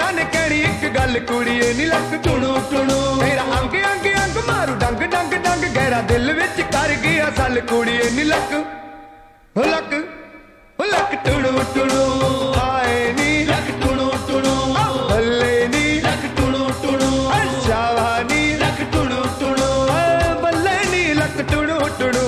ने कहनी एक गल कुड़िए नी लक टुणू टुणू तेरा अंग अंग अंग मारू डंग डंग डंग गहरा दिल विच कर गया सल कुड़िए नी लक लक लक टुणू टुणू आए नी लक टुणू टुणू बल्ले नी लक टुणू टुणू शावा नी लक टुणू टुणू बल्ले नी लक टुणू टुणू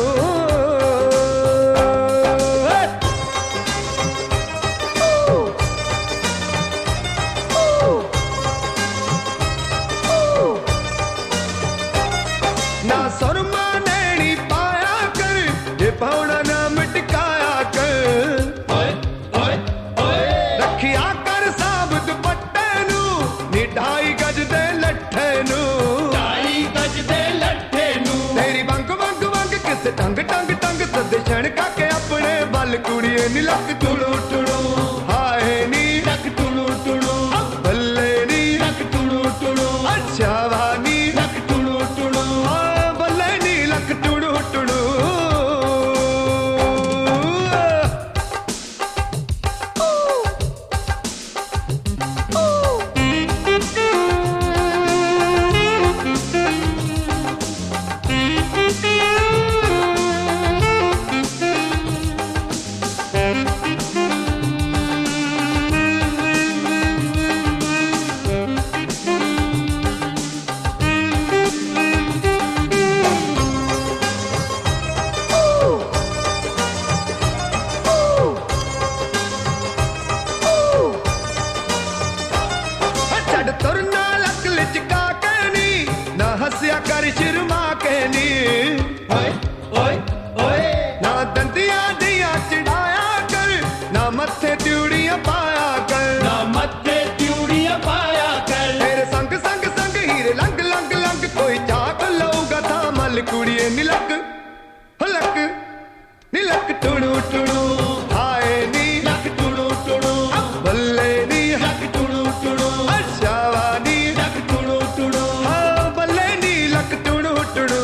ना सुरमा नैनी पाया कर ये पौड़ा नाम टिकाया कर ओए ओए ओए रखिया कर साब दुपट्टे नू नी 2.5 गज दे लट्ठे नू 2.5 गज दे लट्ठे नू तेरी वंग वंग वंग किस टंग टंग टंग सद छण काके अपने बल कुड़िए नी लक टुणू टुणू हाय नी लक टुणू टुणू बल्ले नी लक टुणू टुणू अच्छा वानी लक टुणू टुणू बल्ले नी लक टुणू टुणू तुरना लक लिचका कहनी ना हंसिया कर शर्मा कहनी ओए ओए ओए ना दंदियां दिया चढ़ाया कर ना मत्थे त्यूड़ियां पाया कर ना मत्थे त्यूड़ियां पाया कर तेरे संग संग संग हीरे लंग लंग लंग कोई चाक लऊगा था मल कुड़िए नी लक टुणू टुणू हाय नी लक टुणू टुणू बल्ले नी लक टुणू टुणू शावा नी लक टुणू टुणू बल्ले नी लक टुणू टुणू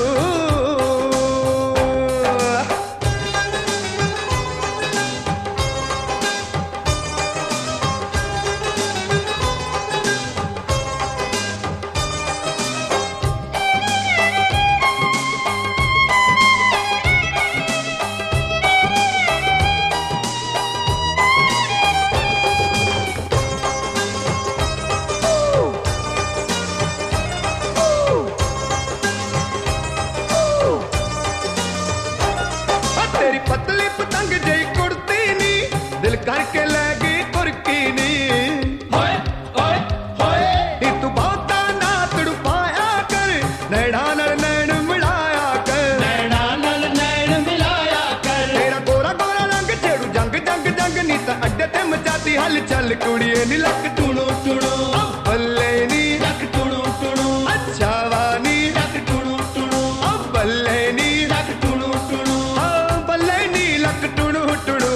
तेरी पतली पतंग जई कुड़ती नी दिल करके ले गई कुर्की नी ओए ओए ओए तू बहुता ना तड़पाया कर नैना नल नैन मिलाया कर नैना नल नैन मिलाया कर तेरा गोरा गोरा रंग छेड़ू जंग जंग जंग नी ता अड्डे ते मचाती हल चल कुड़िए नी लक टुणू टुणू बल्ले नी लक टुणू टुणू अच्छा वानी लक टुणू टुणू बल्ले नी लक टुणू टुणू बल्ले नी लक टुणू टुणू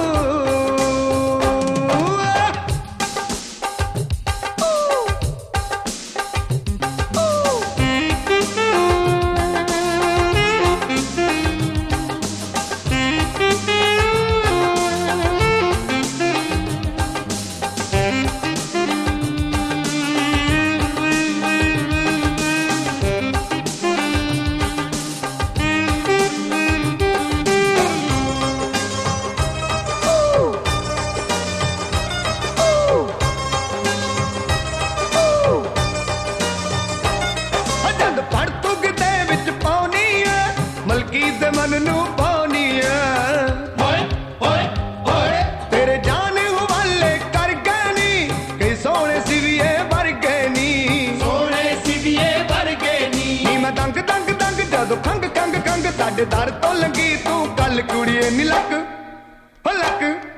जद पड़ तुग दे विच पाउनी है मलकी दे मन नू पाउनी है ओए ओए ओए तेरे जान हवाले कर गए नी कई सोने सिविए भर गए नी सोने सिविए भर गए नी मैं दंग दंग दंग जदों खंग खंग खंग साडे दर तो लंगी तू कल कुड़िए नी लक